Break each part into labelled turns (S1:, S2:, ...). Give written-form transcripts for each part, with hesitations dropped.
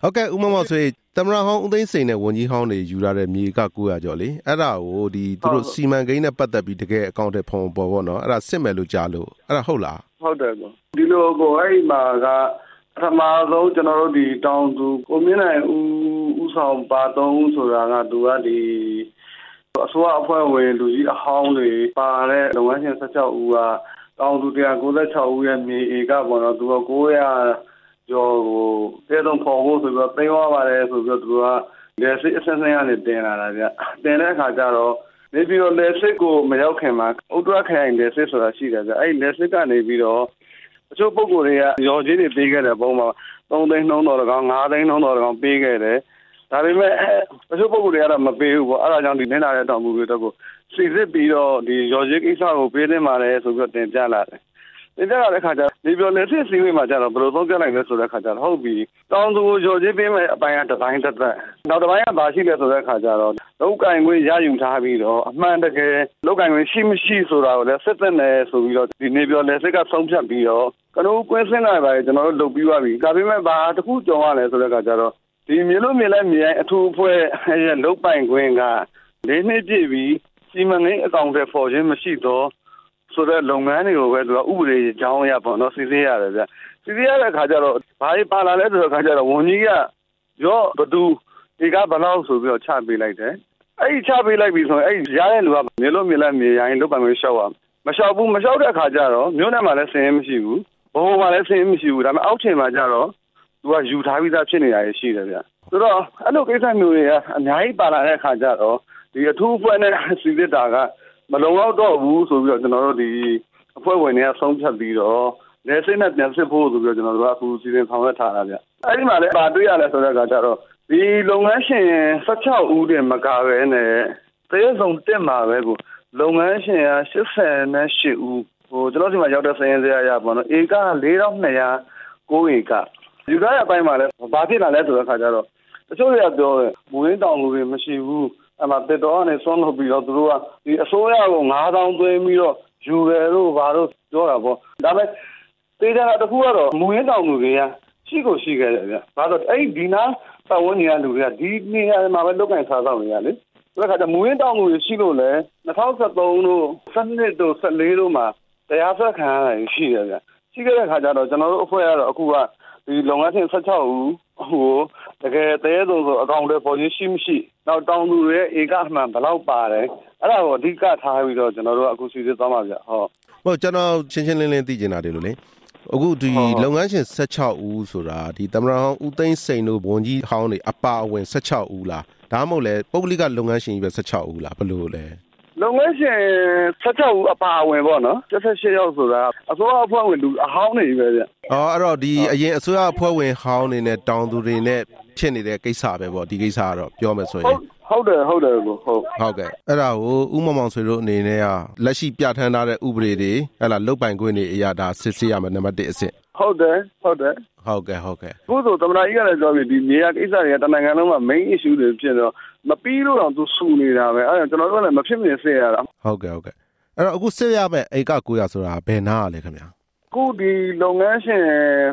S1: ဟုတ်ကဲ့ဥမမောင်ဆိုရင်သမ္မတဟောင်းဦးသိန်းစိန်နဲ့ဝန်ကြီးဟောင်းတွေယူလာတဲ့မြေက900ကျော်လေအဲ့ဒါကိုသူတို့စီမံကိန်းနဲ့ပတ်သက်ပြီးတကယ်အကောင့်တွေဖော်ပေါ်ပေါ့နော်အဲ့ဒါစစ်မယ်လို့ကြားလို့အဲ့ဒါဟုတ်လား
S2: ဟုတ်တယ်ကောဒီလိုကိုအဲ့မှာကပထမဆုံးကျွန်တော်တို့ဒီတောင်သူကိုမြင့်နိုင်ဦးဆောင်ပါ3ဆိုတာကသူကဒီအစိုးရအဖွဲ့ဝင်လူကြီးအဟောင်းတွေပါတဲ့လုပ်ငန်းရှင်16ဦးကတောင်သူ196ဦးရဲ့မြေဧကပေါ့နော်သူက900ကျော်ကိုတဲဆုံးဖော်ဖို့ဆိုပြီးသိမ်းသွားပါတယ်ဆိုပြီးသူကလက်စစ်အဆင့်ဆင့်ကနေတင်လာတာဗျတင်တဲ့အခါကျတော့နေပြီးတော့လက်စစ်ကိုမရောက်ခင်မှာဥတ္တရခိုင်လက်စစ်ဆိုတာရှိတယ်ဗျအဲ့လက်စစ်ကနေပြီးတော့အချို့ပုံကိုယ်တွေကရော်ကြီးတွေပေးခဲ့တဲ့ပုံမှာ3သိန်းနှုန်းတော်ကောင်5သိန်းနှုန်းတော်ကောင်ပေးခဲ့တယ်ဒါပေမဲ့အချို့ပုံကိုယ်တွေကတော့မပေးဘူးပေါ့အဲ့ဒါကြောင့်ဒီနေတာတဲ့တောင်မှုတွေတော့ကိုစီစစ်ပြီးတော့ဒီရော်ကြီးကိစ္စကိုပေးနေပါတယ်ဆိုပြီးတင်ပြလာတယ်တင်ပြလာတဲ့ခါကျဒီပြောလက်စစ်စီးဝေးမှာကျတော့ဘယ်လိုသုံးပြနိုင်လဲဆိုတဲ့ခါကျတော့ဟုတ်ပြီတောင်သူရော်ကြီးပေးမယ်အပိုင်းကတစ်ပိုင်းတစ်သက်နောက်တစ်ပိုင်းကဘာရှိလဲဆိုတဲ့ခါကျတော့လောက်ကင်ခွင့်ရယူထားပြီးတော့အမှန်တကယ်လောက်ကင်ခွင့်ရှိမရှိဆိုတာကိုလည်းစစ်သက်နယ်ဆိုပြီးတော့ဒီနေပြောလက်စစ်ကဆုံးဖြတ်ပြီးတော့ကနဦးကွင်းစင်းလာပါကျွန်တော်တို့လုပ်ပြီးသွားပြီဒါပေမဲ့ဘာတစ်ခုကြော်ရလဲဆိုတဲ့ခါကျတော့ဒီမြေလို့မြေလိုက်မြေအထူးအဖွဲ့ရဲ့လောက်ပိုင်ခွင့်က၄နှစ်ပြည့်ပြီးစီမံကိန်းအကောင့်တွေပေါ်ခြင်းမရှိတော့ဆိုတဲ့လုပ်ငန်းတွေကိုပဲသူကဥပဒေကြောင်းအရပေါ့နော်စစ်ဆေးရတယ်ဗျစစ်ဆေးရတဲ့ခါကျတော့ဘာတွေပါလာလဲဆိုတဲ့ခါကျတော့ဝန်ကြီးကရော့ဘသူဒီကဘလောက်ဆိုပြီးတော့ချပေးလိုက်တယ်အဲ့ဒီချပေးလိုက်ပြီဆိုရင်အဲ့ဒီရတဲ့လူကမြေလို့မြေလိုက်မြေရိုင်းလောက်ပိုင်ခွင့်ရှောက်ရမလျှောက်ဘူးမလျှောက်တဲ့အခါကျတော့မြို့နယ်မှာလည်းစင်ရင်မရှိဘူးဘုံမှာလည်းစင်ရင်မရှိဘူးဒါပေမဲ့အောက်ခြေမှာကျတော့သူကယူထားပြီးသားဖြစ်နေတာရှိတယ်ဗျဆိုတော့အဲ့လိုကိစ္စမျိုးတွေကအများကြီးပါလာတဲ့အခါကျတော့ဒီအထူးအဖွဲ့နဲ့စီစစ်တာကမလုံလောက်တော့ဘူးဆိုပြီးတော့ကျွန်တော်တို့ဒီအဖွဲ့ဝင်တွေကဆုံးဖြတ်ပြီးတော့လက်စစ်နဲ့ပြန်စစ်ဖို့ဆိုပြီးတော့ကျွန်တော်တို့ကအခုစီစဉ်ဆောင်ရွက်ထားတာဗျအဲ့ဒီမှာလည်းပါတွေ့ရလဲဆိုတဲ့အခါကျတော့ဒီလုပ်ငန်းရှင်16ဦးတင်မကပဲနဲ့တရားစုံတက်မှာပဲကိုလုပ်ငန်းရှင်က88ဦးဟိုကျွန်တော်ဒီမှာရောက်တဲ့စရင်စရာရပေါ့နော်ဧက4209ဧကယူရတဲ့အပိုင်းမှာလည်းဘာဖြစ်လာလဲဆိုတဲ့အခါကျတော့တချို့တွေကပြောတယ်မွေးတောင်လူတွေမရှိဘူးအမှတက်တော့နဲ့ဆွမ်းလို့ပြီးတော့သူတို့ကဒီအစိုးရကို9000သွင်းပြီးတော့ယူရလို့ဘာလို့ပြောတာပေါ့ဒါပေမဲ့တေးကြတာတခုကတော့မွေးတောင်လူတွေကရှိကိုရှိခဲ့တယ်ဗျဘာလို့အဲ့ဒီနာပတ်ဝန်းကျင်ကလူတွေကဒီနေရာမှာပဲလုတ်ကင်စားဆောင်နေရလေဆိုတော့မွေးတောင်လူတွေရှိလို့လေ2013တို့12တို့14တို့မှာတရားစွဲခံရတာရှိတယ်ဗျရှိခဲ့တဲ့ခါကျတော့ကျွန်တော်တို့အဖွဲ့ကတော့အခုကဒီလုပ်ငန်းရှင်16ဦးဟိုတကယ်တဲဆိုအကောင့်တွေပေါ်ခြင်းရှိမရှိနောက်တောင်သူတွေဧကအမှန်ဘယ်လောက်ပါတယ်အဲ့ဒါကိုအဓိကထားပြီးတော့ကျွန်တော်တို့အခုစီစစ်သွားမှာဗျ
S1: ဟုတ်ကျွန်တော်ရှင်းရှင်းလင်းလင်းသိချင်တာတယ်လို့လေအခုဒီလုပ်ငန်းရှင်16ဦးဆိုတာဒီသမ္မတဟောင်းဦးသိန်းစိန်တို့ဝန်ကြီးဟောင်းတွေအပါအဝင်16ဦးလားဒါမှမဟုတ်လေပုဂ္ဂလိကလုပ်ငန်းရှင်ကြီးပဲ16ဦးလားဘယ်လိုလဲ
S2: လုပ်ငန်းရှင်16ဦးအပါအဝင်ပေါ့နော်78ယောက်ဆိုတာအစိုးရအဖွဲ့ဝင်လူအဟောင်းနေပဲဗျ
S1: အဲ့တော့ဒီအရင်အစိုးရအဖွဲ့ဝင်ဟောင်းနေနဲ့တောင်သူတွေနဲ့ဖြစ်နေတဲ့ကိစ္စပဲပေါ့ဒီကိစ္စကတော့ပြောမယ်ဆိုရင်
S2: ဟုတ်တယ်ကိုဟုတ်
S1: ကဲ့အဲ့ဒါကိုဥမမောင်ဆွေတို့အနေနဲ့ကလက်ရှိပြဋ္ဌာန်းထားတဲ့ဥပဒေတွေဟဲ့လားလုတ်ပိုင်ခွင့်တွေအရာဒါစစ်ဆေးရမယ်နံပါတ်1အဆင့်
S2: ဟုတ်တယ်
S1: ခုဆို
S2: သမ္မတကြီးကလည်းပြောပြီးဒီနေရာကိစ္စတွေကတနိုင်ငံလုံးမှာ main issue တွေဖြစ်တော့မပြီးလို့တော့သူစူနေတာပဲအဲ့ဒါကျွန်တော်တို့လည်းမဖြစ်မနေစစ်ရတာ
S1: ဟုတ်ကဲ့အဲ့တော့အခုစစ်ရမယ့်ဧက900ဆိုတာဘယ်နားလဲခင်ဗျာ
S2: ခုဒီလုပ်ငန်းရှင်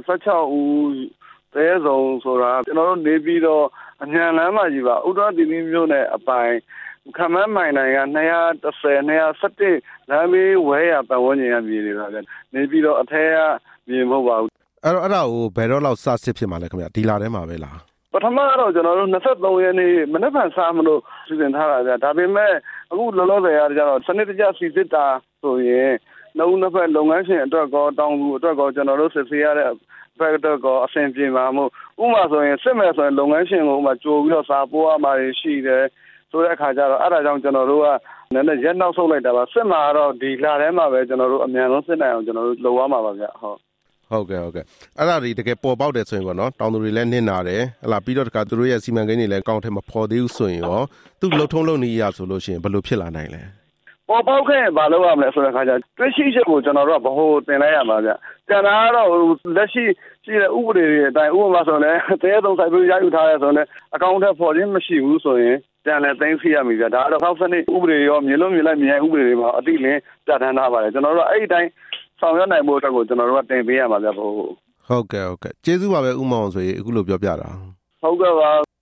S2: 16ဦးတဲဆုံးဆိုတာကျွန်တော်တို့နေပြီးတော့အញ្ញံလမ်းမှာကြီးပါဥဒ္ဒတိတိမျိုးနဲ့အပိုင်ခမန်းမိုင်နိုင်က210 217လမ်းဘေးဝဲရပတ်ဝန်းကျင်ကမြေတွေပါဗျနေပြီးတော့အထက်ကမြေမဟုတ်ပါဘူး
S1: အဲ့ဒါကိုဘယ်တော့လောက်စစစ်ဖြစ်မှာလဲခင်ဗျဒီလာထဲမှာပဲလား
S2: ပထမတော့ကျွန်တော်တို့23ရက်နေ့မနေ့ကစားမလို့စီစဉ်ထားတာဗျဒါပေမဲ့အခုလောလောဆယ်ရကြတော့စနစ်တကျစီစစ်တာဆိုရင်နှုတ်နှစ်ဖက်လုပ်ငန်းရှင်အတွက်ကောတောင်သူအတွက်ကောကျွန်တော်တို့စစ်ဆေးရတဲ့ဘက်တော့ကောအဆင်ပြေမှာမို့ဥပမာဆိုရင်စစ်မဲ့ဆိုရင်လုပ်ငန်းရှင်ကိုဥပမာကြိုပြီးတော့စာပို့ရမှာရှိတယ်ဆိုတဲ့အခါကျတော့အဲ့ဒါကြောင့်ကျွန်တော်တို့ကနည်းနည်းရက်နောက်ဆုတ်လိုက်တာပါစစ်မှာတော့ဒီလထဲမှာပဲကျွန်တော်တို့အမြန်ဆုံးစစ်နိုင်အောင်ကျွန်တော်တို့လုပ်ရမှာပါဗျ
S1: ဟုတ်ကဲ့အဲ့ဒါဒီတကယ်ပေါ်ပေါက်တယ်ဆိုရင်ပေါ့နော်တောင်သူတွေလည်းနစ်နာတယ်ဟလာပြီးတော့တခါသူတို့ရဲ့စီမံကိန်းတွေလည်းကောင်းထဲမဖော်သေးဘူးဆိုရင်ရောသူ့လှုပ်ထုံးလုပ်နေရဆိုလို့ရှိရင်ဘယ်လိုဖြစ်လာနိုင်လဲ
S2: ပေါ်ပေါက်ခဲ့ဘာလုပ်ရမလဲဆိုတဲ့အခါကျတွေ့ရှိချက်ကိုကျွန်တော်တို့ကဘ ਹੁ တင်လိုက်ရမှာဗျကျန်တာကတော့လက်ရှိရှိတဲ့ဥပဒေတွေအတိုင်းဥပမာဆိုရင်တဲသုံးဆိုင်ပြီးရယူထားရဲဆိုရင်အကောင့်ထဲပေါ်ခြင်းမရှိဘူးဆိုရင်ပြန်လဲသိမ်းစီရမိဗျဒါကတော့ခောက်စနစ်ဥပဒေရောမြေလုံးမြေလိုက်မြေဥပဒေတွေမှာအတိလင်းပြဋ္ဌာန်းထားပါတယ်ကျွန်တော်တို့အဲ့ဒီတိုင်းဆောင်ရွက်နိုင်ဖို့အတွက်ကိုကျွန်တော်တို့ကတင်ပေးရမှာဗျ
S1: ဟုတ်ကဲ့ကျေးဇူးပါပဲဥမ္မောင်ဆိုရင်အခုလိုပြောပြတာ
S2: ဟုတ်ကဲ့ပါ